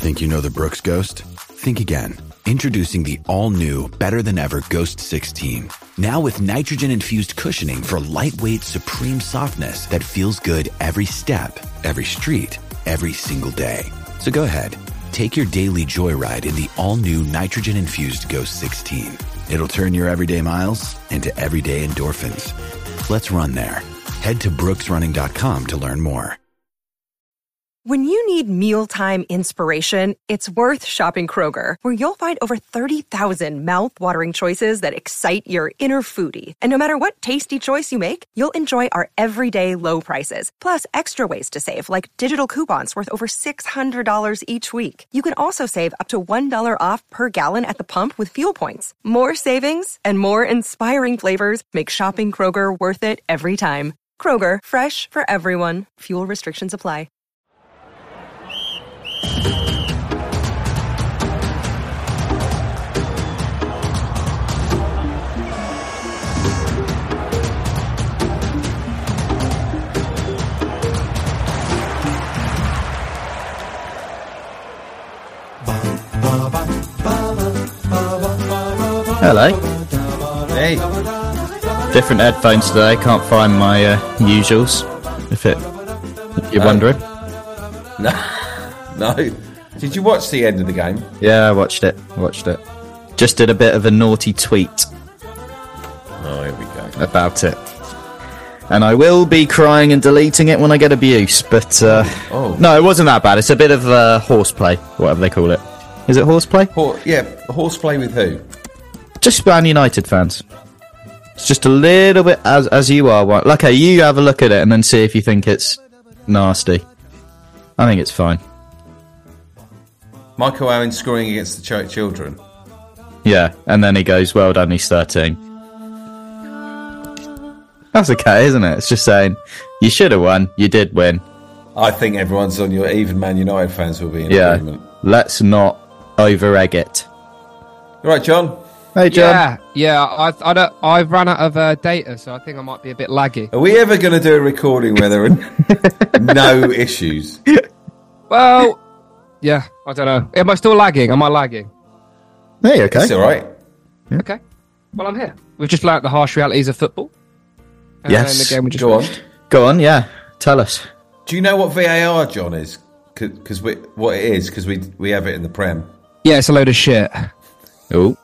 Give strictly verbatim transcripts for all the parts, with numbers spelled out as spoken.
Think you know the Brooks Ghost? Think again. Introducing the all-new, better-than-ever Ghost sixteen. Now with nitrogen-infused cushioning for lightweight, supreme softness that feels good every step, every street, every single day. So go ahead, take your daily joyride in the all-new nitrogen-infused Ghost sixteen. It'll turn your everyday miles into everyday endorphins. Let's run there. Head to brooks running dot com to learn more. When you need mealtime inspiration, it's worth shopping Kroger, where you'll find over thirty thousand mouth-watering choices that excite your inner foodie. And no matter what tasty choice you make, you'll enjoy our everyday low prices, plus extra ways to save, like digital coupons worth over six hundred dollars each week. You can also save up to one dollar off per gallon at the pump with fuel points. More savings and more inspiring flavors make shopping Kroger worth it every time. Kroger, fresh for everyone. Fuel restrictions apply. Hello. Hey. Different headphones today. Can't find my uh, usuals. If it, you're No. wondering. No. No. Did you watch the end of the game? Yeah, I watched it. Watched it. Just did a bit of a naughty tweet Oh, here we go. about it. And I will be crying and deleting it when I get abuse. But uh, Oh. no, it wasn't that bad. It's a bit of uh, horseplay, whatever they call it. Is it horseplay? Hor- yeah, horseplay with who? Just Man United fans. It's just a little bit as as you are. One. Okay, you have a look at it and then see if you think it's nasty. I think it's fine. Michael Owen scoring against the Church Children. Yeah, and then he goes, well done, he's thirteen. That's okay, isn't it? It's just saying, you should have won, you did win. I think everyone's on your... Even Man United fans will be in Yeah, agreement. let's not over-egg it. You right, John? Hey, John. Yeah, yeah. I, I don't, I've run out of uh, data, so I think I might be a bit laggy. Are we ever going to do a recording where there are no issues? Well, yeah, I don't know. Am I still lagging? Am I lagging? Hey, okay. It's all right. Okay. Well, I'm here. We've just learnt the harsh realities of football. And Yes. the game we just Go on. watched. Go on, yeah. Tell us. Do you know what V A R, John, is? Because we what it is? Because we we have it in the Prem. Yeah, it's a load of shit. Oh.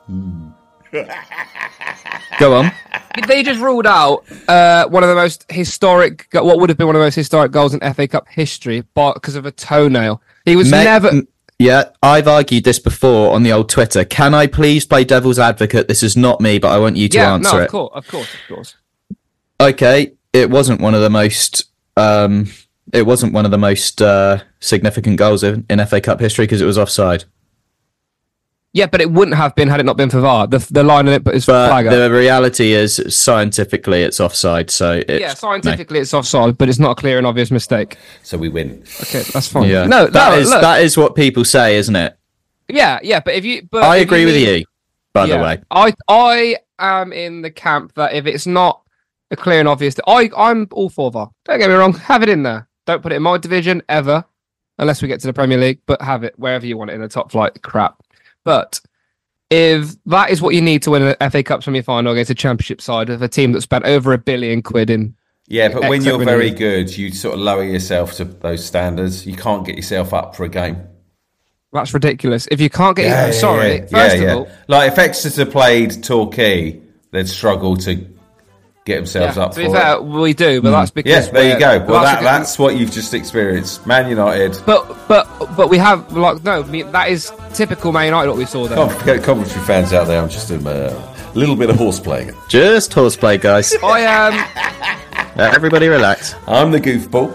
Go on. They just ruled out uh, one of the most historic, what would have been one of the most historic goals in F A Cup history, but because of a toenail. He was Ma- never. m- Yeah, I've argued this before on the old Twitter. Can I please play devil's advocate? This is not me, but I want you to yeah, answer no, it. of course, of course, of course. Okay, it wasn't one of the most um, it wasn't one of the most uh, significant goals in, in F A Cup history because it was offside. Yeah, but it wouldn't have been had it not been for V A R. The, the line in it is But flag up. the reality is, scientifically, it's offside. So it's, Yeah, scientifically it's offside, but it's not a clear and obvious mistake. So we win. Okay, that's fine. no. Yeah, No, that no, is look, that is what people say, isn't it? yeah, yeah, but if you, but I if agree with need- you. By yeah, the way, I I am in the camp that if it's not a clear and obvious, I I'm all for V A R. Don't get me wrong, have it in there. Don't put it in my division ever, unless we get to the Premier League. But have it wherever you want it in the top flight. Crap, but. If that is what you need to win an F A Cup semi-final against a Championship side of a team that spent over a billion quid in, Yeah, but when you're Excellent very winning. good, you sort of lower yourself to those standards. You can't get yourself up for a game. that's ridiculous. If you can't get, Yeah, sorry, yeah, first yeah, of yeah. all, Like if Exeter played Torquay, they'd struggle to get themselves yeah, up to for be fair, it. we do, but that's because Yes, there you we're- go. Well, that's that, because- that's what you've just experienced. Man United. But but but we have like no, I mean, that is typical Man United what we saw there. Don't forget Coventry fans out there. I'm just doing a little bit of horseplay. just horseplay, guys. I am. Uh, Everybody relax. I'm the goofball.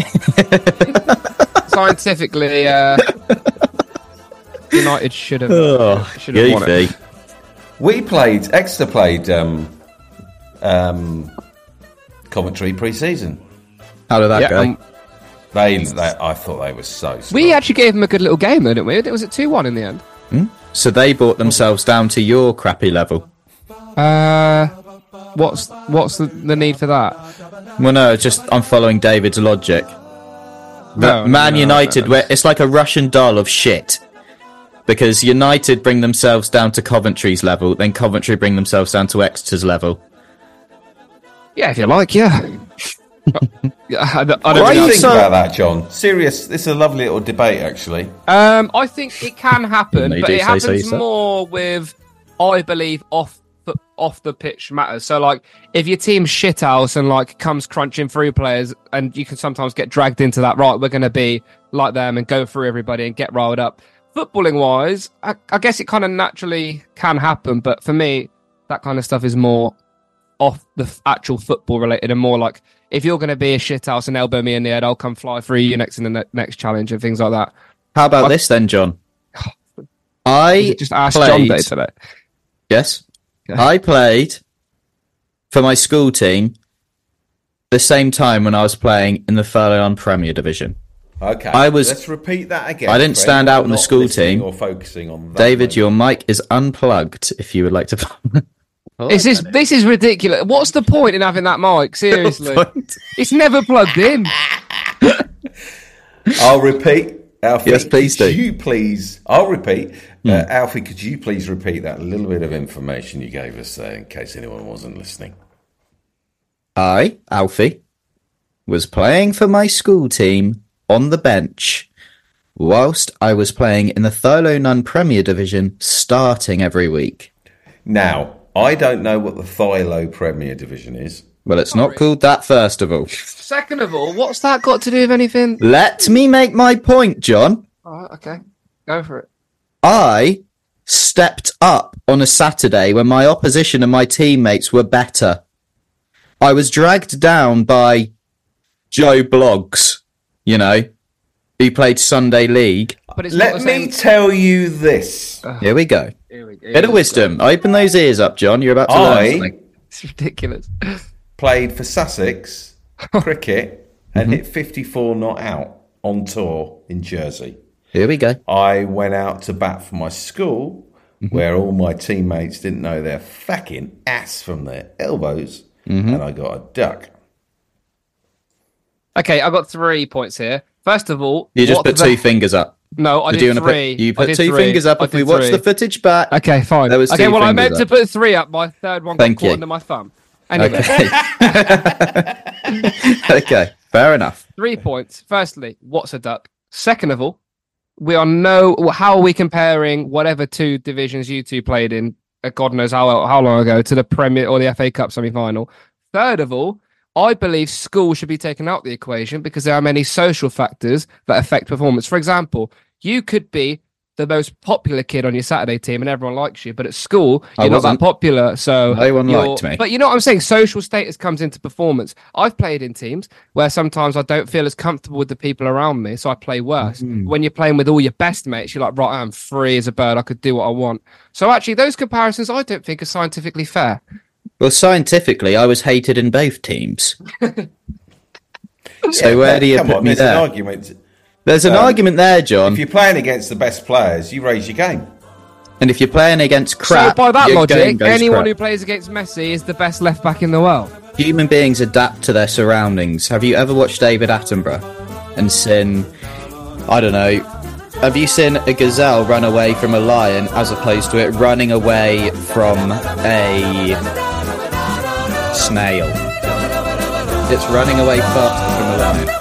Scientifically, uh, United should have Oh, should have won it. goofy. We played. Exeter played um, um, Coventry pre-season. How did that Yeah, go? um, They, they, I thought they were so. Strong. we actually gave them a good little game, though, didn't we? Was it two one in the end? So they brought themselves down to your crappy level. Uh, what's what's the, the need for that? Well, no, it's just I'm following David's logic. No, Man no, United, no, no. where it's like a Russian doll of shit. Because United bring themselves down to Coventry's level, then Coventry bring themselves down to Exeter's level. Yeah, if you like, yeah. yeah I, don't- I don't What do really you think so- about that, John? Serious. This is a lovely little debate, actually. Um, I think it can happen, They but do it say happens so yourself. more with, I believe, off the off the pitch matters. So, like, if your team's shithouse and like comes crunching through players, and you can sometimes get dragged into that. Right, we're going to be like them and go through everybody and get riled up. Footballing wise, I, I guess it kind of naturally can happen, but for me, that kind of stuff is more off the f- actual football related and more like if you're going to be a shithouse and elbow me in the head, I'll come fly through you next in the ne- next challenge and things like that. How about I- this then, John? I Just ask played, John Day today. Yes. Okay. I played for my school team the same time when I was playing in the Furlong Premier Division. Okay. I was- Let's repeat that again. I didn't for stand anyone out in the not school listening team. Or focusing on that David, moment. your mic is unplugged if you would like to. Is this this is ridiculous? What's the point in having that mic? Seriously, it's never plugged in. I'll repeat. Alfie, Yes, please could do. you please? I'll repeat. Uh, Alfie, could you please repeat that little bit of information you gave us there, in case anyone wasn't listening? I, Alfie, was playing for my school team on the bench whilst I was playing in the Thurlow Nunn Premier Division starting every week. Now, I don't know what the Thilo Premier Division is. Well, it's not called that, first of all. Second of all, what's that got to do with anything? Let me make my point, John. Oh, okay, go for it. I stepped up on a Saturday when my opposition and my teammates were better. I was dragged down by Joe Bloggs, you know, who played Sunday League. But it's Let not the me same. tell you this. Here we go. Here we go. Bit of wisdom. Open those ears up, John. You're about to learn I something. It's ridiculous. played for Sussex cricket and hit fifty-four not out on tour in Jersey. Here we go. I went out to bat for my school, where all my teammates didn't know their fucking ass from their elbows, and I got a duck. Okay, I got three points here. First of all, You just what put the- two fingers up. No, I Do did you wanna three. Put, you I put did two three. fingers up. I If we did watch three. the footage back. Okay, fine. There was Okay, two well, I fingers meant to up. put three up. My third one got Thank caught you. under my thumb. Anyway, Okay. Okay. Fair enough. three points. Firstly, what's a duck? Second of all, we are no. How are we comparing whatever two divisions you two played in? uh, God knows how how long ago to the Premier or the F A Cup semi-final. Third of all, I believe school should be taken out of the equation because there are many social factors that affect performance. For example, you could be the most popular kid on your Saturday team and everyone likes you, but at school I you're not that wasn't. popular, so No one you're- liked me. But you know what I'm saying? Social status comes into performance. I've played in teams where sometimes I don't feel as comfortable with the people around me, so I play worse. Mm. When you're playing with all your best mates, you're like, right, I'm free as a bird. I could do what I want. So actually, those comparisons I don't think are scientifically fair. Well, scientifically, I was hated in both teams. So Yeah, where but do you come put on, me there's there? an argument. There's an Um, argument there, John. If you're playing against the best players, you raise your game. And if you're playing against crap, so by that your game logic, goes anyone crap. who plays against Messi is the best left back in the world. Human beings adapt to their surroundings. Have you ever watched David Attenborough and seen, I don't know, have you seen a gazelle run away from a lion as opposed to it running away from a snail? It's running away faster from a lion.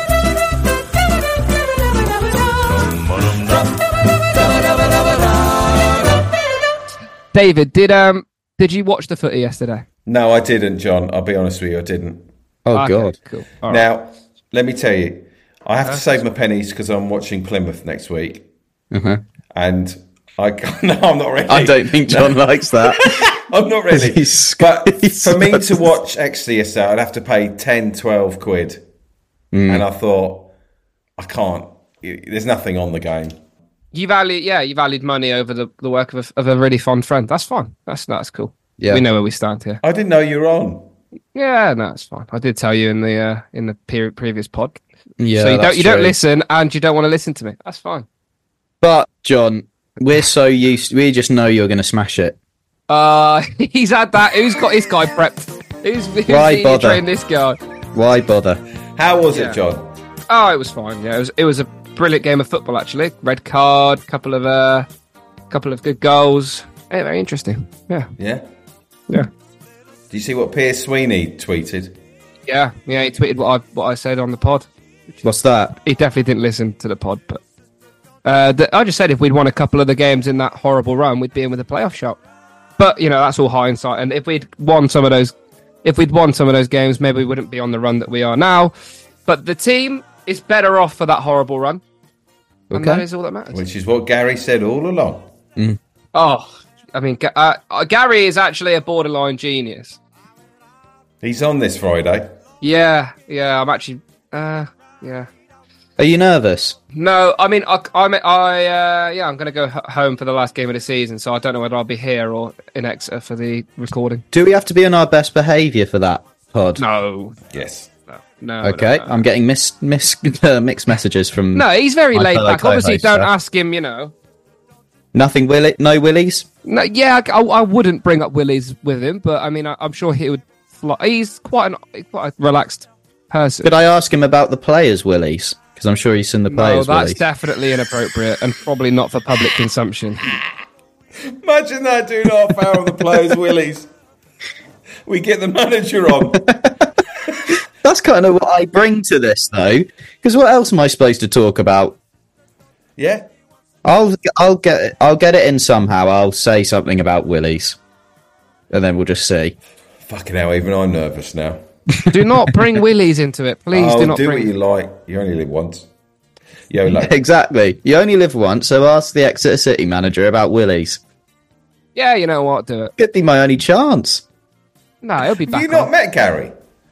David, did um did you watch the footy yesterday? No, I didn't, John. I'll be honest with you, I didn't. Oh, Okay, God. cool. All right. Now, let me tell you, I have to save my pennies because I'm watching Plymouth next week. Uh-huh. And I can't, no, I'm not ready. I don't think John likes that. I'm not ready. He's- but he's for me to supposed- watch Exeter yesterday, I'd have to pay ten, twelve quid. Mm. And I thought, I can't. There's nothing on the game. You valued, yeah, you valued money over the, the work of a, of a really fond friend. That's fine. That's that's cool. Yeah. We know where we stand here. I didn't know you were on. Yeah, no, it's fine. I did tell you in the uh, in the pe- previous pod. Yeah, so you don't that's you don't true. listen and you don't want to listen to me. That's fine. But, John, we're so used, we just know you're going to smash it. Uh, he's had that. Who's got his guy prepped? Who's, who's Why senior bother? trained this guy? Why bother? How was Yeah. it, John? Oh, it was fine. Yeah, it was. It was a brilliant game of football. Actually, red card, couple of uh, couple of good goals. Yeah, very interesting. Yeah, Yeah. yeah, Do you see what Piers Sweeney tweeted? yeah, yeah. He tweeted what I what I said on the pod. What's that? He definitely didn't listen to the pod, but uh, the, I just said if we'd won a couple of the games in that horrible run, we'd be in with a playoff shot. But you know, that's all hindsight. And if we'd won some of those, if we'd won some of those games, maybe we wouldn't be on the run that we are now. But the team is better off for that horrible run, and Okay. that is all that matters. Which is what Gary said all along. Oh, I mean, Ga- uh, uh, Gary is actually a borderline genius. He's on this Friday. Yeah, yeah. I'm actually, uh, yeah. Are you nervous? No, I mean, I, I'm, I, uh, yeah, I'm going to go h- home for the last game of the season, so I don't know whether I'll be here or in Exeter for the recording. Do we have to be on our best behaviour for that pod? No, Yes. no, no. Okay, no, no. I'm getting mis- mis- uh, mixed messages from. No, he's very my laid fellow back. Obviously, co-hosts, don't so- ask him. You know, Nothing Willie, no Willies. no, yeah, I, I wouldn't bring up Willies with him, but I mean, I, I'm sure he would. Fly. He's quite an quite a relaxed person. Could I ask him about the players' Willies? Because I'm sure he's seen the No, players' that's Willies. definitely inappropriate and probably not for public consumption. Imagine that doing half hour of the players' willies. We get the manager on. That's kind of what I bring to this, though. Because what else am I supposed to talk about? Yeah. I'll I'll get it, I'll get it in somehow. I'll say something about Willies, and then we'll just see. Fucking hell, even I'm nervous now. Do not bring Willies into it, please. Oh, do not do bring. what you like. You only live once. YOLO. Exactly. You only live once, so ask the Exeter City manager about Willies. Yeah, you know what? Do it. Could be my only chance. No, he'll be Have back. you not on. met Gary?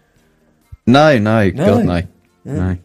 No, no, No. God, no, no.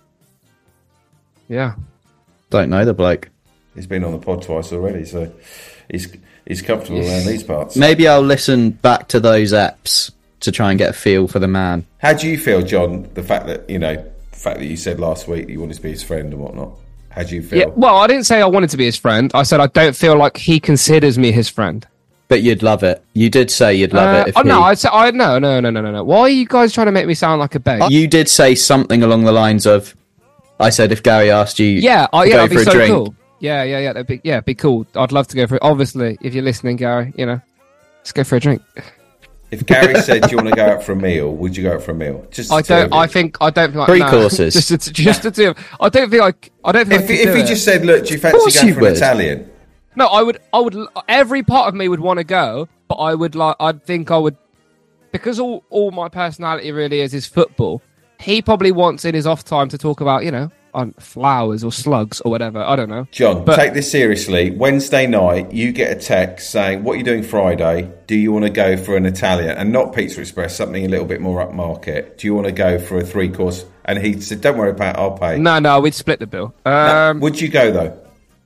Yeah. Don't know the bloke. He's been on the pod twice already, so he's he's comfortable around these parts. Maybe I'll listen back to those eps to try and get a feel for the man. How do you feel, John? The fact that you know, the fact that you said last week you wanted to be his friend and whatnot. How do you feel? Yeah. Well, I didn't say I wanted to be his friend. I said I don't feel like he considers me his friend. But you'd love it. You did say you'd love Uh, it. If oh no, he- I said I no no no no no no. Why are you guys trying to make me sound like a babe? You did say something along the lines of, I said if Gary asked you yeah, oh, to yeah, go that'd for be a so drink, cool. Yeah, yeah, yeah, that'd be yeah, be cool. I'd love to go for it. Obviously, if you're listening, Gary, you know, let's go for a drink. If Gary said, "Do you want to go out for a meal?" Would you go out for a meal? Just I the two of don't. you. I think I don't think like, Three no, courses. Just to, just to do. I don't think I. I don't think. If, I could if do he it. just said, "Look, do you course fancy going you for an would. Italian?" No, I would. I would. Every part of me would want to go, but I would like. I'd think I would, because all all my personality really is is football. He probably wants in his off time to talk about, you know, on flowers or slugs or whatever. I don't know. John, But- take this seriously. Wednesday night, you get a text saying, "What are you doing Friday? Do you want to go for an Italian and not Pizza Express, something a little bit more upmarket? Do you want to go for a three course?" And he said, "Don't worry about it, I'll pay." No, no, we'd split the bill. Now, Um, would you go though?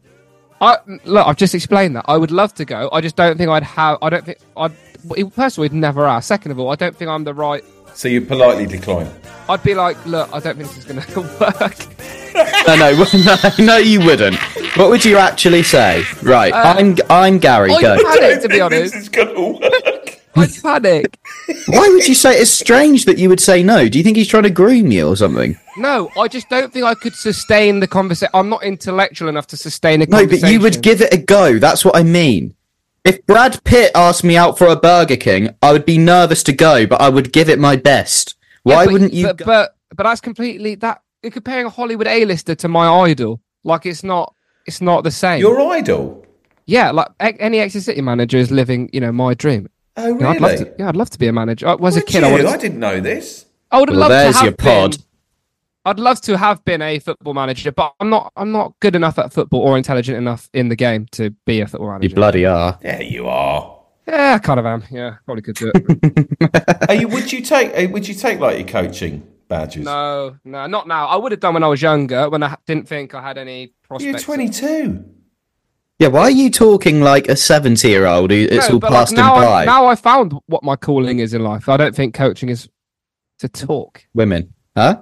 I look. I've just explained that. I would love to go. I just don't think I'd have. I don't think I'd. First of all, we'd never ask. Second of all, I don't think I'm the right. So you politely decline. I'd be like, look, I don't think this is going to work. No, no, no, no, you wouldn't. What would you actually say? Right, I'm I'm Gary. I Go. panic, to be honest. This is going to work. I'd panic. Why would you say it's strange that you would say no? Do you think he's trying to groom you or something? No, I just don't think I could sustain the conversation. I'm not intellectual enough to sustain a No, conversation. but you would give it a go. That's what I mean. If Brad Pitt asked me out for a Burger King, I would be nervous to go, but I would give it my best. Yeah, Why but- wouldn't you? But, go? but but that's completely that. You're comparing a Hollywood A-lister to my idol. Like it's not. It's not the same. Your idol? Yeah, like a- any Exeter City manager is living, you know, my dream. Oh, You know, really? I'd love to. Yeah, I'd love to be a manager. I was a Would kid. you? I would. I didn't know this. I would have Well, loved there's to have your pod. been. I'd love to have been a football manager, but I'm not. I'm not good enough at football or intelligent enough in the game to be a football You manager. bloody are. Yeah, you are. Yeah, I kind of am. Yeah, probably could do it. Are you, would you take? uh, Would you take like your coaching badges? no, no, not now. I would have done when I was younger, when I ha- didn't think I had any prospects. You're twenty-two. Yeah, why are you talking like a seventy-year-old? who It's No, all but, like, past and now by. I, now I found what my calling is in life. I don't think coaching is to talk. Women, huh?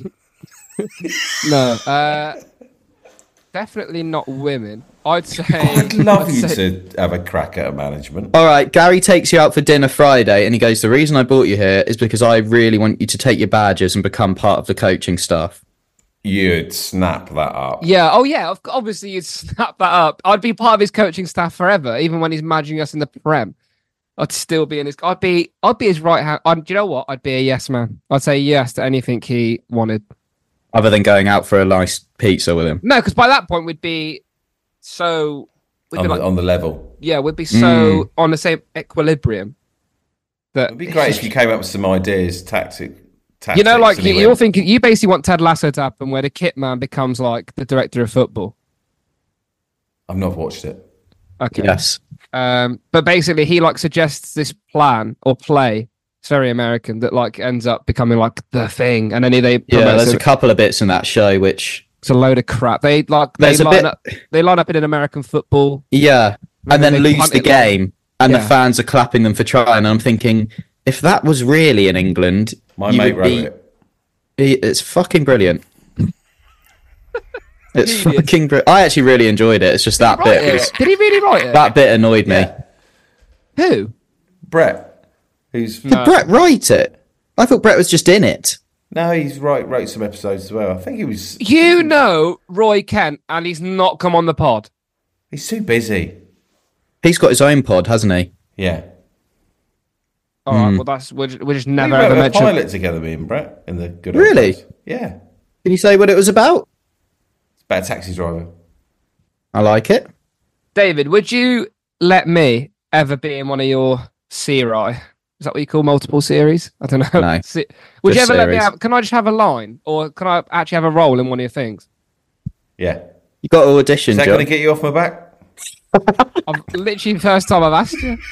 No, uh, definitely not women. I'd say. I'd love I'd you say- to have a crack at a management. All right, Gary takes you out for dinner Friday, and he goes, "The reason I brought you here is because I really want you to take your badges and become part of the coaching staff." You'd snap that up. Yeah. Oh, yeah. of- Obviously, you'd snap that up. I'd be part of his coaching staff forever, even when he's managing us in the Prem. I'd still be in his. I'd be. I'd be his right hand. I'd, do you know what? I'd be a yes man. I'd say yes to anything he wanted. Other than going out for a nice pizza with him. No, because by that point we'd be so. We'd On be the, like, on the level. yeah, we'd be so Mm. on the same equilibrium. That It'd be great if you came up with some ideas, tactic, tactics. you know, like and he you, you're went, thinking, you basically want Ted Lasso to happen, where the kit man becomes like the director of football. I've not watched it. Okay. Yes. Um, but basically, he like suggests this plan or play. It's very American that like ends up becoming like the thing, and then they Yeah, promote there's it. a couple of bits in that show which. It's a load of crap. They like they There's a line bit- up. They line up in an American football. Yeah. And then they lose punt the it like- game, and the Yeah. fans are clapping them for trying. And I'm thinking, if that was really in England, My you mate would wrote be- it. it- It's fucking brilliant. It's Genius. fucking brilliant. I actually really enjoyed it. It's just that Right, bit. yeah. Was, Did he really write it? that bit annoyed me. Yeah. Who? Brett, who's Did No. Brett write it? I thought Brett was just in it. no, he's right. Wrote some episodes as well. I think he was. You know Roy Kent, and he's not come on the pod. He's too busy. He's got his own pod, hasn't he? Yeah. All right, well that's we're, we're just never we wrote ever a mentioned. pilot together, me and Brett, in the good old Really? days. Yeah. Can you say what it was about? It's about a taxi driver. I like it. David, would you let me ever be in one of your series? Is that what you call multiple series? I don't know. No, Se- would you just ever let me series. have? Can I just have a line, or can I actually have a role in one of your things? Yeah. You got to audition, Is that John. going to get you off my back? I've literally first time I've asked you.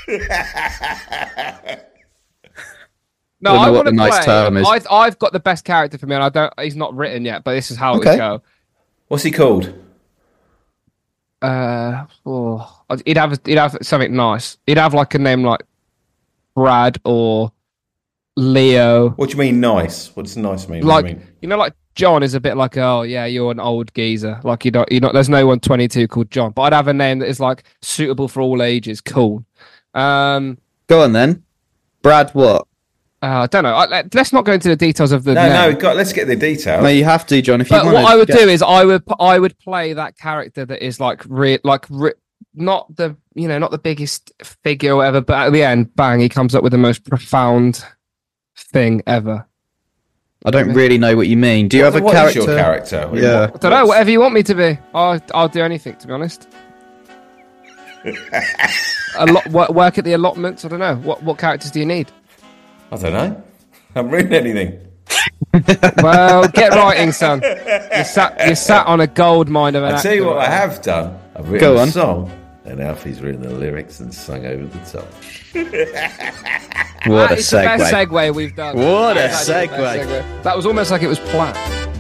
No, Don't know I what want to the nice play. term is. I, I've got the best character for me, and I don't. He's not written yet, but this is how it Okay. would go. What's he called? Uh, oh, he'd have he'd have something nice. He'd have like a name like Brad or Leo. What do you mean nice? What does nice mean? Like What do you mean? you know, like John is a bit like, oh yeah, you're an old geezer. Like you don't, you know, there's no one twenty-two called John. But I'd have a name that is like suitable for all ages. Cool. Um, Go on then. Brad, what? uh, I don't know. I, let- let's not go into the details of the No, name. no, God, let's get the details. No, you have to, John. If you But want what to I would get- do is I would I would play that character that is like re- like re- not the you know not the biggest figure or whatever, but at the end, bang, he comes up with the most profound thing ever. I don't really know what you mean. Do you have a What character? is your character? Yeah. I don't know, whatever you want me to be. I'll I'll do anything, to be honest. A lot work, work at the allotments. I don't know what what characters do you need. I don't know. I haven't written anything. Well, get writing, son. You sat you sat on a gold mine of an. I'll tell you actor. what I have done. I've written Go a on. song, and Alfie's written the lyrics and sung over the top. What That a is the best segue. segue we've done. What a That's actually the best segue. segue. That was almost like it was planned.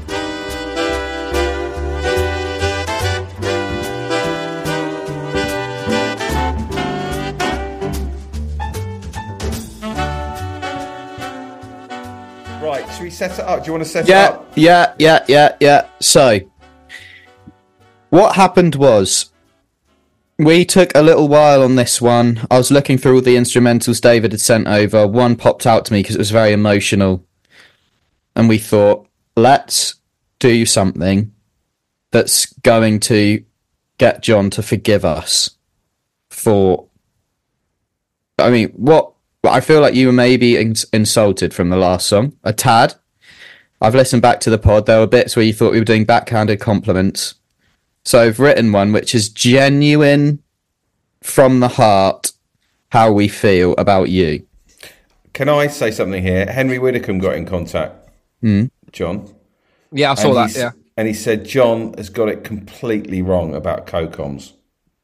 Right, should we set it up? Do you want to set it Yeah, up? yeah, yeah, yeah, yeah. So, what happened was, we took a little while on this one. I was looking through all the instrumentals David had sent over. One popped out to me because it was very emotional. And we thought, let's do something that's going to get John to forgive us for. I mean, what. I feel like you were maybe ins- insulted from the last song, a tad. I've listened back to the pod. There were bits where you thought we were doing backhanded compliments. So I've written one which is genuine from the heart, how we feel about you. Can I say something here? Henry Widdicombe got in contact, Hmm. John. Yeah, I saw and that. he's- Yeah. And he said John has got it completely wrong about COCOMs.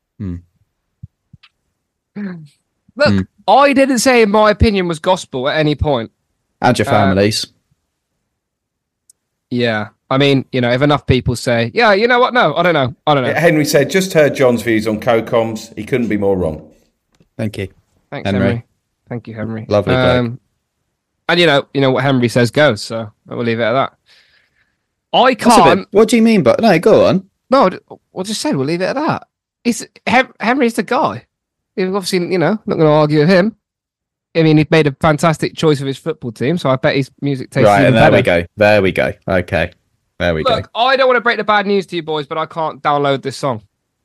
Look, I didn't say my opinion was gospel at any point. And your Uh, families. Yeah. I mean, you know, if enough people say, yeah, you know what? No, I don't know. I don't know. Henry said, just heard John's views on COCOMs. He couldn't be more wrong. Thank you. Thanks, Henry. Henry. Thank you, Henry. Lovely bloke. Um, and you know, you know what Henry says goes. So we'll leave it at that. I That's a bit- can't. what do you mean? But no, go on. No, we'll just say we'll leave it at that. It's Hem- Henry's the guy. He's obviously, you know, not going to argue with him. I mean, he made a fantastic choice of his football team, so I bet his music taste is Right, even and there better. we go. There we go. Okay. There we Look, go. I don't want to break the bad news to you boys, but I can't download this song.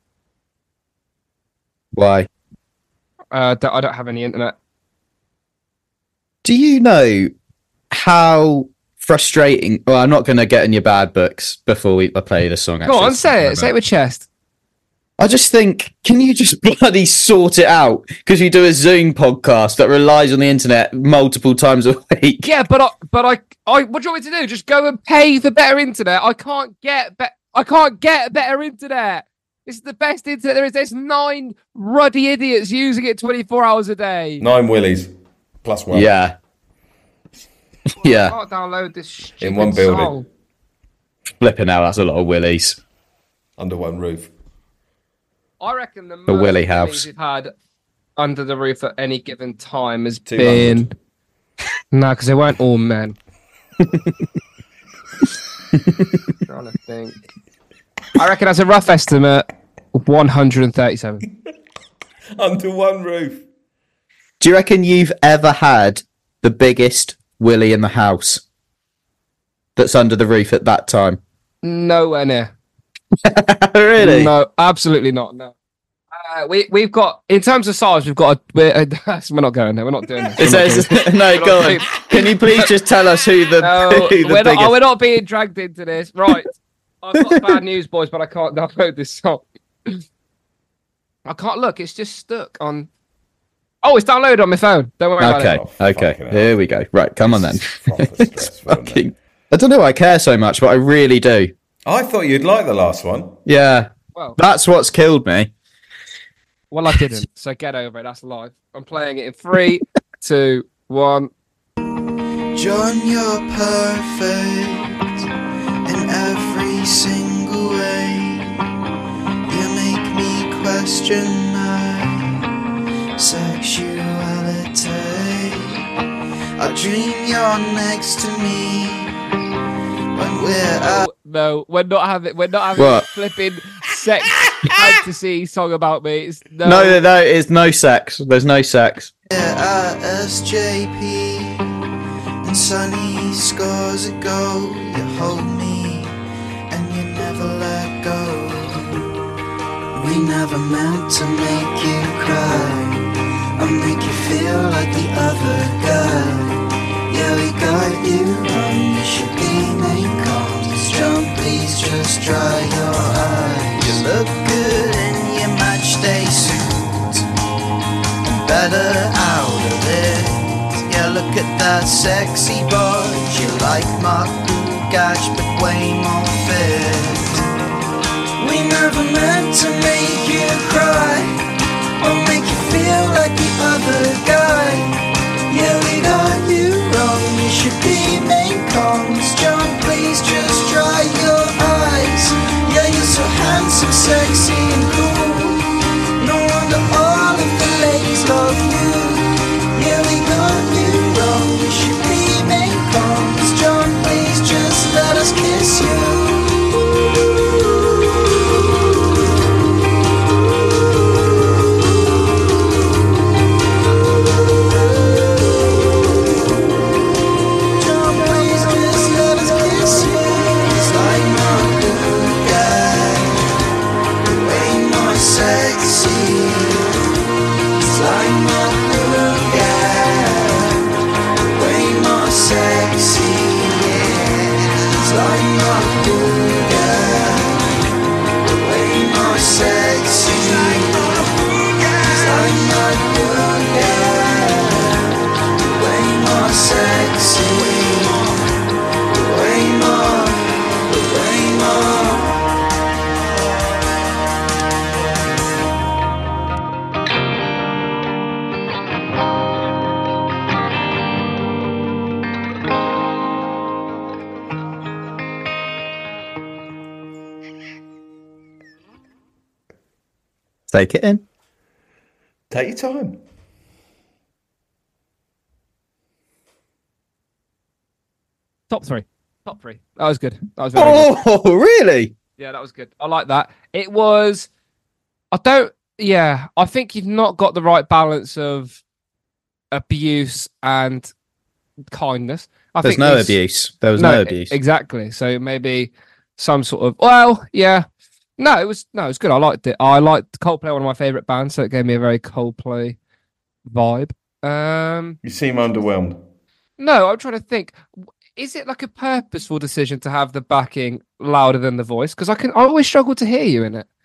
Why? Uh, I don't have any internet. Do you know how frustrating? Well, I'm not going to get in your bad books before we I play the song. Go actually. on, say it. Say it with chest. I just think, can you just bloody sort it out? Because you do a Zoom podcast that relies on the internet multiple times a week. Yeah, but I, but I, I, what do you want me to do? Just go and pay for better internet? I can't get, be- I can't get better internet. It's the best internet there is. There's nine ruddy idiots using it twenty-four hours a day. Nine willies plus one. Yeah. I Yeah. can't download this stupid In one building. song. Flipping out, that's a lot of willies. Under one roof. I reckon the The most Willy willies House. we've had under the roof at any given time has two been. hundred. No, because they weren't all men. Trying to think. I reckon that's a rough estimate. one hundred thirty-seven. Under one roof. Do you reckon you've ever had the biggest willy in the house that's under the roof at that time? Nowhere near. Really? No, absolutely not. No. Uh, we we've got in terms of size, we've got. A, we're, uh, we're not going there. We're not doing this. Is We're there- not doing this. no, We're go not on. doing- Can you please just tell us who the, No, who the we're not. biggest... Oh, we're not being dragged into this. Right. I've got bad news, boys, but I can't download this song. I can't look. It's just stuck on. Oh, it's downloaded on my phone. Don't worry Okay, about it. Oh, okay. fucking hell. Here we go. Right, come on then. Proper stressful, isn't it? Fucking... I don't know why I care so much, but I really do. I thought you'd like the last one. Yeah, Well, that's what's killed me. well, I didn't. So get over it. That's live. I'm playing it in three, two, one. John, you're perfect in every single way. You make me question my sexuality. I dream you're next to me when we're out. No, we're not having. We're not having What? a flipping sex fantasy song about me. It's, no, No, no, no, it's no sex. There's no sex. at S J P and Sunny scores a goal. You hold me and you never let go. We never meant to make you cry or make you feel like the other guy. Yeah, we got you wrong. You should be main calls. John, please just dry your eyes. You look good in your match day suit. Better out of it. Yeah, look at that sexy bod. You like Mark Bugach, but way more fit. We never meant to make you cry or make you feel like the other guy. Yeah, we got you wrong. You should be main comms. John, please just dry your eyes. Yeah, you're so handsome, sexy, and cool. No wonder all of the ladies love you. Yeah, we got you wrong. You should be main comms. John, please just let us kiss you. John, please just let us kiss you. It's like my good guy, way more sexy. It's like my good guy, way more sexy. Yeah, it's like my good guy, way more sexy. It's like my good guy, way more sexy. Way more, way more. Take it in. Take your time. Top three. Top three. That was good. That was very good. Oh, really? Yeah, that was good. I like that. It was. I don't. Yeah, I think you've not got the right balance of abuse and kindness. I There's think no it's- abuse. There was no, abuse. Exactly. So maybe some sort of well, yeah. No, it was no, it was good. I liked it. I liked Coldplay, one of my favorite bands, so it gave me a very Coldplay vibe. Um, You seem underwhelmed. no, I'm trying to think. Is it like a purposeful decision to have the backing louder than the voice? Because I can, I always struggle to hear you in it.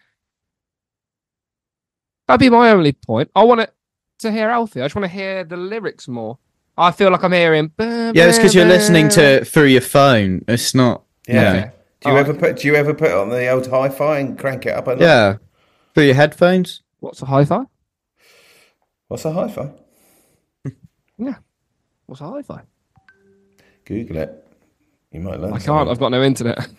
That'd be my only point. I want it to hear Alfie. I just want to hear the lyrics more. I feel like I'm hearing. Yeah, it's because you're listening to it through your phone. It's not. Yeah. Okay. Do you Oh. ever put Do you ever put it on the old hi-fi and crank it up? A lot? Yeah. Through your headphones. What's a hi-fi? What's a hi-fi? Yeah. What's a hi-fi? Google it. You might learn. I can't. something. I've got no internet.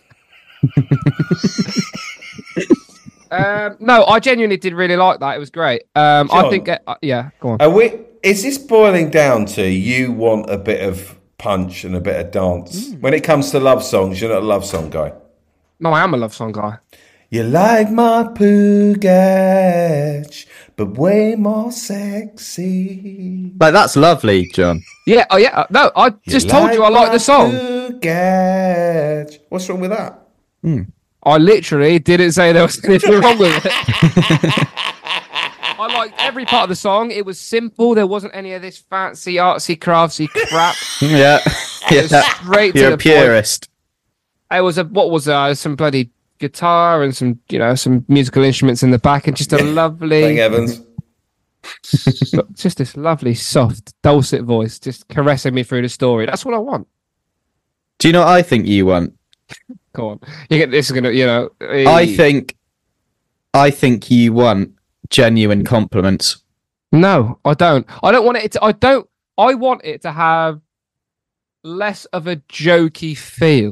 um, no, I genuinely did really like that. It was great. Um, I John. think. Uh, yeah, go on. Are we? Is this boiling down to you want a bit of punch and a bit of dance when it comes to love songs? You're not a love song guy. No, I am a love song guy. You like my Pugach, but way more sexy. Like, that's lovely, John. Yeah. Oh, yeah. uh, No, I just told you I like the song. Pugach. What's wrong with that? I literally didn't say there was anything wrong with it. I liked every part of the song. It was simple. There wasn't any of this fancy, artsy, craftsy crap. Yeah. It was yeah. straight to You're the a purist. point. It was a what was uh, some bloody guitar and some you know some musical instruments in the back and just a Thank lovely, Evans. just this lovely soft dulcet voice just caressing me through the story. That's what I want. Do you know what I think you want? Go on, you get this is gonna you know. I eh, think, I think you want genuine compliments. no, I don't. I don't want it. To, I don't. I want it to have less of a jokey feel.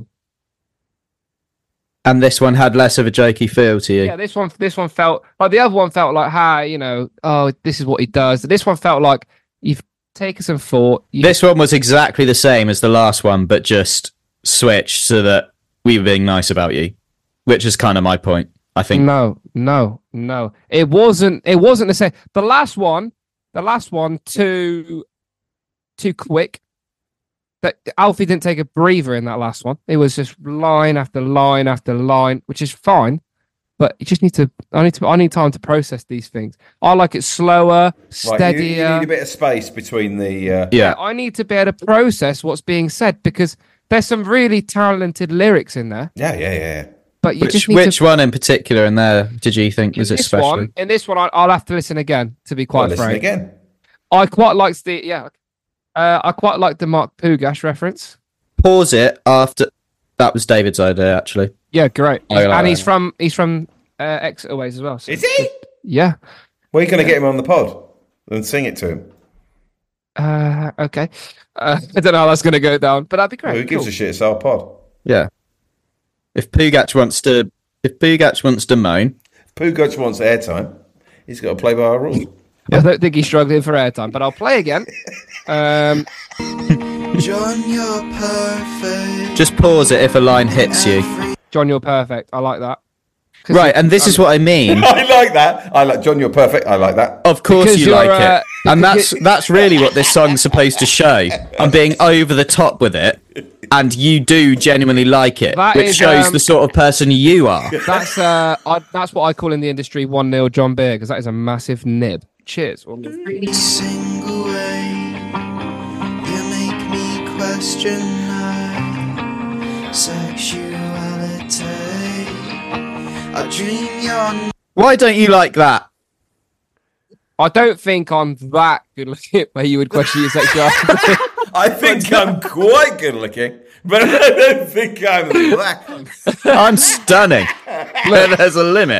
And this one had less of a jokey feel to you. Yeah, this one, this one felt like the other one felt like, hi, you know, oh, this is what he does. This one felt like you've taken some thought. You, This one was exactly the same as the last one, but just switched so that we were being nice about you, which is kind of my point. I think. no, no, no. It wasn't. It wasn't the same. The last one, the last one, too, too quick. That Alfie didn't take a breather in that last one. It was just line after line after line, which is fine. But you just need to. I need to. I need time to process these things. I like it slower, Right, you, steadier. you need a bit of space between the. Uh, Yeah. I need to be able to process what's being said because there's some really talented lyrics in there, yeah, yeah, yeah. but you Which, just need which to. one in particular in there did you think In was this especially? one, in this one, I, I'll have to listen again to be Well, quite listen frank. again. I quite liked the yeah. Uh, I quite liked the Mark Pugash reference. Pause it after. That was David's idea, actually. Yeah, great. I like and he's that. from he's from uh, Exeter ways as well. So. Is he? Yeah. Well, you're going to get him on the pod and sing it to him. Uh, okay. Uh, I don't know how that's going to go down, but that'd be great. Well, who gives Cool. a shit? It's our pod. Yeah. If Pugach wants to, if Pugach wants to moan, If Pugach wants airtime, he's got to play by our rules. I don't think he's struggling for airtime, but I'll play again. Um, John, you're perfect. just pause it if a line hits you. John, you're perfect. I like that. 'Cause Right, you- and this is what I mean. I like that. I like John. You're perfect. I like that. Of course Because you you're, like uh, it. And that's that's really what this song's supposed to show. I'm being over the top with it, and you do genuinely like it, That which is, shows um, the sort of person you are. That's uh, I, that's what I call in the industry one nil John Beer because that is a massive nib. Cheers. Every single way you make me question my sexuality. I dream you're Why don't you like that? I don't think I'm that good looking where you would question your sexuality. I think I'm quite good looking, but I don't think I'm that. I'm stunning. But there's a limit.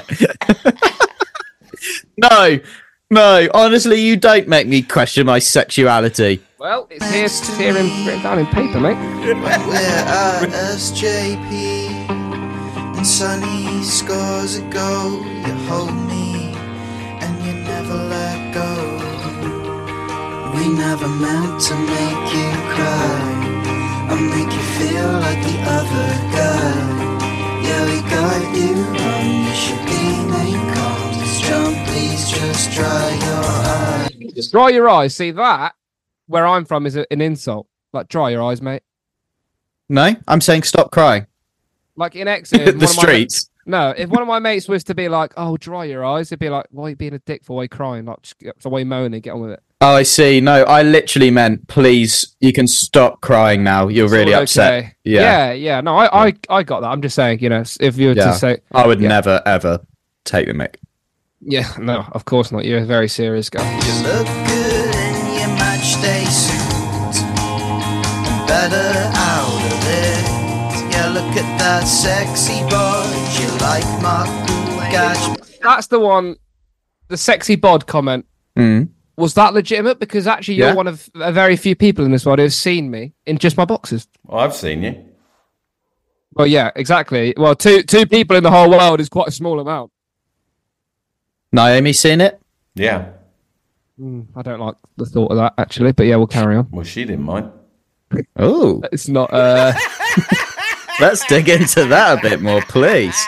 No, no, honestly, you don't make me question my sexuality. Well, it's here, it's here in, written down in paper, mate. We're at S J P and sunny scores a goal. You hold me and you never let go. We never meant to make you cry or make you feel like the other guy. Yeah, we got you wrong. You should be named calm. John, please just dry your eyes. Dry your eyes. See that? Where I'm from is a, an insult. Like, dry your eyes, mate. No, I'm saying stop crying. Like in Exit, one the of my- streets. No, if one of my mates was to be like, "Oh, dry your eyes," it'd be like, "Why are you being a dick for? Why are you crying? Like, just get, why are you moaning? Get on with it." Oh, I see. No, I literally meant, please, you can stop crying now. You're It's really all upset. okay. Yeah. yeah, yeah. No, I, I, I got that. I'm just saying, you know, if you were Yeah. to say, I would Yeah. never, ever take the mic. yeah, no, of course not. You're a very serious guy. You look good in your matchday suit, and better out of it. Yeah, look at that sexy bod. You like Mark Gage. That's the one. The sexy bod comment. Mm. Was that legitimate? Because actually, you're Yeah. one of a very few people in this world who have seen me in just my boxes. I've seen you. Well, yeah, exactly. Well, two two people in the whole world is quite a small amount. Naomi seen it? Yeah. Mm, I don't like the thought of that, actually. But yeah, we'll carry on. Well, she didn't mind. Oh, It's not. Uh... let's dig into that a bit more, please.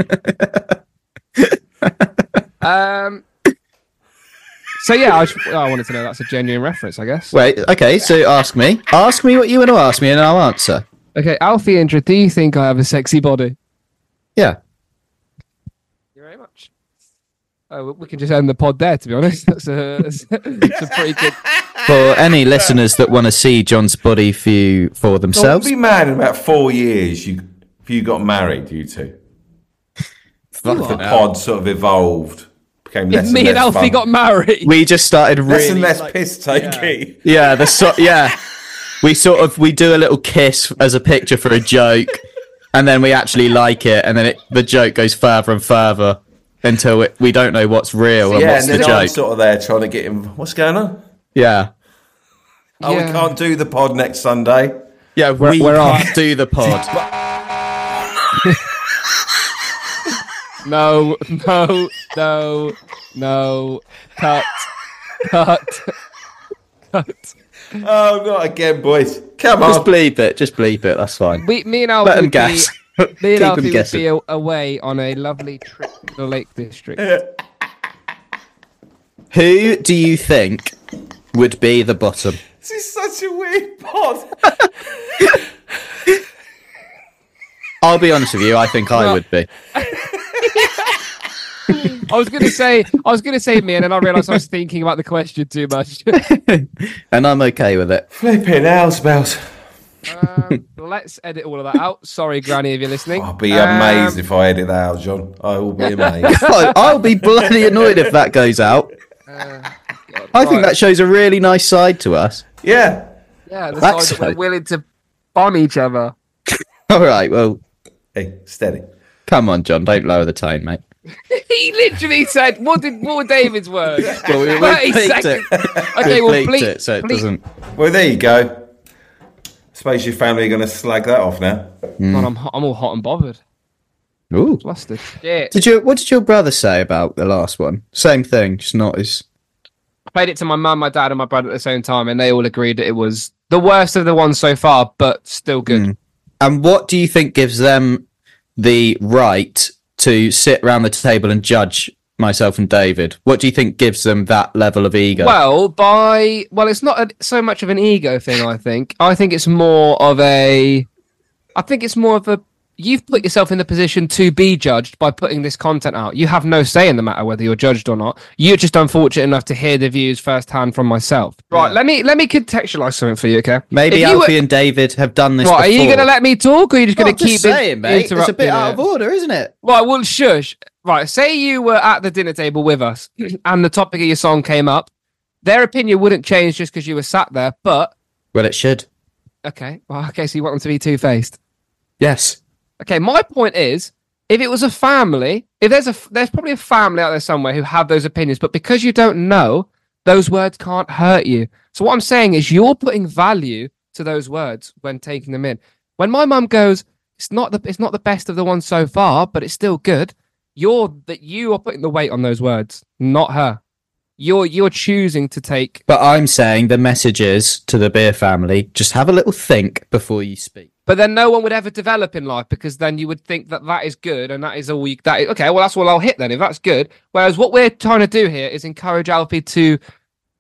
um. So yeah, I, just, I wanted to know that's a genuine reference, I guess. Wait, okay, so ask me. Ask me what you want to ask me and I'll answer. Okay, Alfie Indra, do you think I have a sexy body? Yeah. Thank you very much. Oh, we can just end the pod there, to be honest. That's a, that's a, that's a pretty good. For any listeners that want to see John's body view for Don't themselves, be mad in about four years you if you got married, you two. The pod sort of evolved. Became less If and me and less Alfie fun. got married. we just started less really and less like- piss takey. Yeah, the so- yeah. We sort of we do a little kiss as a picture for a joke, and then we actually like it, and then it, the joke goes further and further until it, we don't know what's real and Yeah, what's and the then I'm joke. sort of there trying to get him. What's going on? Yeah, Oh, Yeah. we can't do the pod next Sunday. yeah. we we're can't off. do the pod. No, no, no, no. Cut. Cut. Cut. Oh, not again, boys. Come Just on. bleep it. Just bleep it. That's fine. We, me and Let Alfie them would guess. be, me Keep and them Alfie would guessing. be a- away on a lovely trip to the Lake District. Who do you think would be the bottom? This is such a weird pod. I'll be honest with you. I think I Well- would be. I was gonna say, I was gonna say me, and then I realised I was thinking about the question too much. And I'm okay with it. Flipping hell spells. um, let's edit all of that out. Sorry, Granny, if you're listening. I'll be Um, amazed if I edit that out, John. I will be amazed. God, I'll be bloody annoyed if that goes out. God, I think right. that shows a really nice side to us. Yeah. Yeah, the That's side that we're right. willing to bomb each other. All right, well, Hey, steady. come on, John. Don't lower the tone, mate. He literally said, "What did what were David's words?" Well, we, we thirty bleeped seconds. it. Okay, we well, bleeped bleep, it, so it bleep. doesn't. Well, there you go. Suppose your family are going to slag that off now. God, I'm hot- I'm all hot and bothered. Ooh. Flustered. Shit. Did you? What did your brother say about the last one? Same thing, just not as. I played it to my mum, my dad, and my brother at the same time, and they all agreed that it was the worst of the ones so far, but still good. Mm. And what do you think gives them the right to sit around the table and judge myself and David? What do you think gives them that level of ego? Well, by well, it's not a, so much of an ego thing. I think. I think it's more of a. I think it's more of a. You've put yourself in the position to be judged by putting this content out. You have no say in the matter whether you're judged or not. You're just unfortunate enough to hear the views firsthand from myself. Right. Let me let me contextualize something for you, okay? Maybe If you Alfie were- and David have done this Right, are before. you going to let me talk, or are you just Well, going I'm to keep just saying, mate. It's a interrupting bit out it? of order, isn't it? Right, well, shush. Right, say you were at the dinner table with us and the topic of your song came up. Their opinion wouldn't change just because you were sat there, but... Well, it should. Okay, well, okay, so you want them to be two-faced. Yes. Okay, my point is, if it was a family, if there's a, there's probably a family out there somewhere who have those opinions, but because you don't know, those words can't hurt you. So what I'm saying is you're putting value to those words when taking them in. When my mum goes, it's not the it's not the best of the ones so far, but it's still good. You're that you are putting the weight on those words, not her. You're you're choosing to take. But I'm saying the message is to the beer family, just have a little think before you speak. But then no one would ever develop in life because then you would think that that is good and that is all you. That is, okay, well that's all I'll hit then if that's good. Whereas what we're trying to do here is encourage Alfie to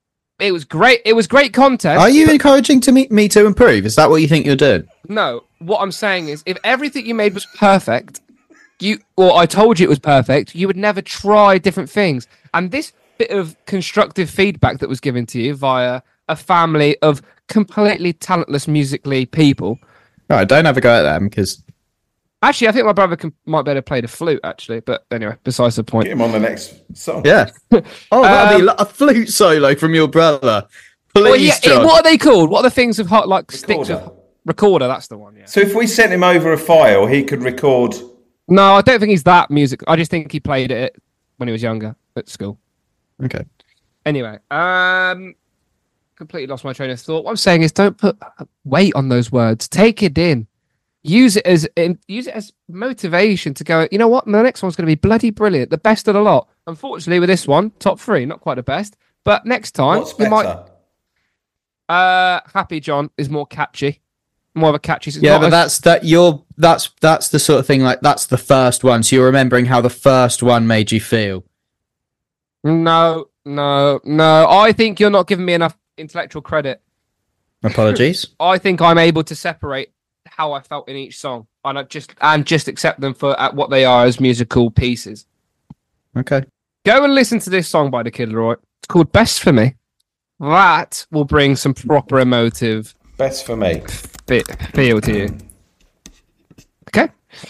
it was great. It was great content. Are you encouraging to me, me to improve? Is that what you think you're doing? No, what I'm saying is, if everything you made was perfect, you or I told you it was perfect, you would never try different things. And this bit of constructive feedback that was given to you via a family of completely talentless musically people. All right, don't have a go at them because. Actually, I think my brother can, might better play the flute. Actually, but anyway, besides the point. Get him on the next song. Yeah. Oh, that'd be Um, a flute solo from your brother. Please, Well, yeah, John. it- what are they called? What are the things of hot like sticks Recorder. of recorder? That's the one. Yeah. So if we sent him over a file, he could record. No, I don't think he's that music. I just think he played it when he was younger at school. Okay. Anyway, um, completely lost my train of thought. What I'm saying is, don't put weight on those words. Take it in. Use it as in, use it as motivation to go. You know what? The next one's going to be bloody brilliant, the best of the lot. Unfortunately, with this one, top three, not quite the best. But next time, What's we better? might. Uh, Happy John is more catchy, more of a catchy. It's Yeah, not but as- that's that. You're that's that's the sort of thing. Like that's the first one, so you're remembering how the first one made you feel. no, no, no. I think you're not giving me enough intellectual credit. Apologies. I think I'm able to separate how I felt in each song, and I just and just accept them for at what they are as musical pieces. Okay. Go and listen to this song by the Kid Laroi. It's called "Best for Me." That will bring some proper emotive Best for me. bit feel to you. Okay,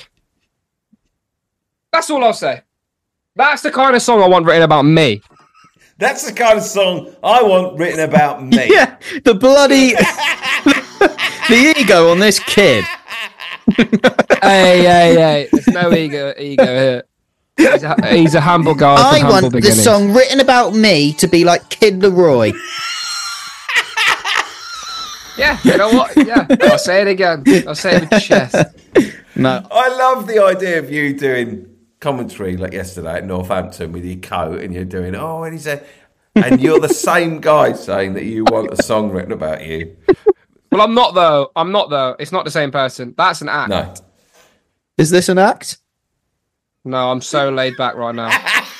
that's all I'll say. That's the kind of song I want written about me. That's the kind of song I want written about me. Yeah, the bloody the ego on this kid. Hey, hey, hey! There's no ego, ego here. He's a, he's a humble guy. From I humble want the beginnings. song written about me to be like Kid Laroi. Yeah, you know what? Yeah, I'll say it again. I'll say it with chest. No. I love the idea of you doing commentary like yesterday at Northampton with your coat and you're doing, oh, and he said, and you're the same guy saying that you want a song written about you. Well, I'm not though. I'm not though. It's not the same person. That's an act. No. Is this an act? No, I'm so laid back right now.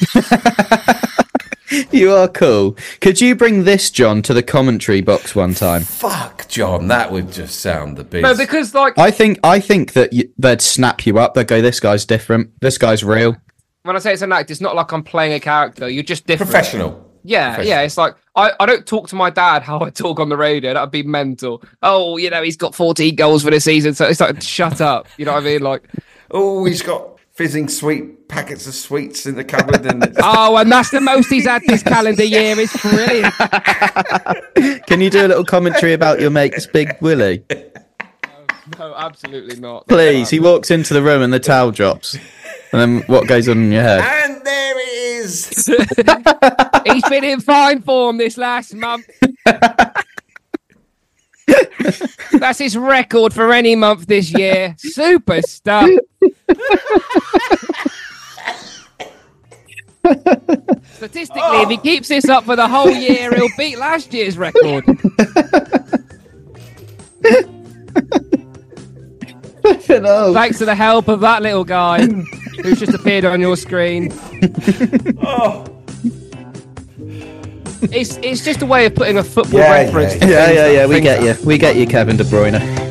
You are cool. Could you bring this, John, to the commentary box one time? Fuck, John, that would just sound the biz. No, because like I think I think that you, they'd snap you up. They'd go, "This guy's different. This guy's real." when I say it's an act, it's not like I'm playing a character. You're just different. Professional. Yeah, Professional. yeah. It's like I, I don't talk to my dad how I talk on the radio. That'd be mental. Oh, you know, he's got fourteen goals for the season. So it's like, shut up. You know what I mean? Like, Oh, he's got fizzing sweet packets of sweets in the cupboard. And it's- oh, and that's the most he's had this calendar year. It's brilliant. Can you do a little commentary about your mate's Big Willie? No, absolutely not. Please. He walks into the room and the towel drops. And then what goes on in your head? and there it is. He's been in fine form this last month. That's his record for any month this year. Super stuff. Statistically, if he keeps this up for the whole year, he'll beat last year's record. No. Thanks to the help of that little guy who's just appeared on your screen. Oh, It's it's just a way of putting a football Yeah, reference. yeah, to Yeah, things yeah, that yeah. We things get that- you. We get you, Kevin De Bruyne.